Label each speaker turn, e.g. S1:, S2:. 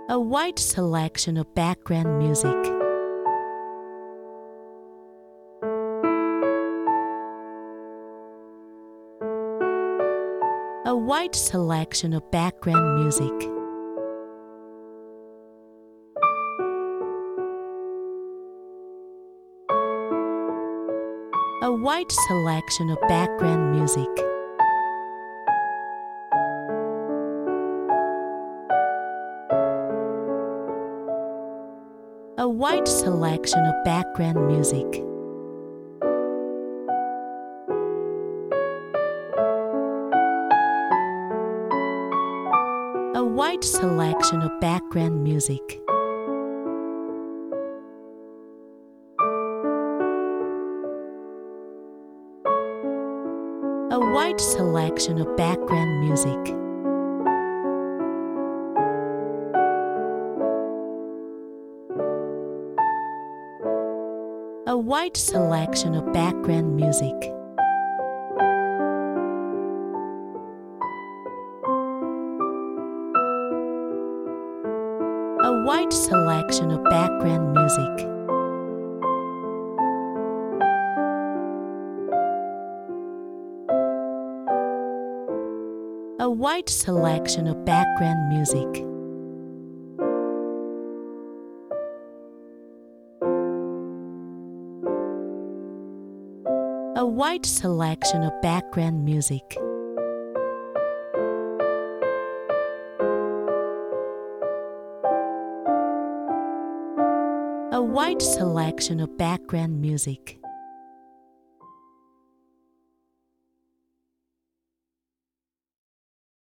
S1: A wide selection of background music. A wide selection of background music. A wide selection of background music. A wide selection of background music. A wide selection of background music. A wide selection of background music. A wide selection of background music. A wide selection of background music. A wide selection of background music. A wide selection of background music. A wide selection of background music.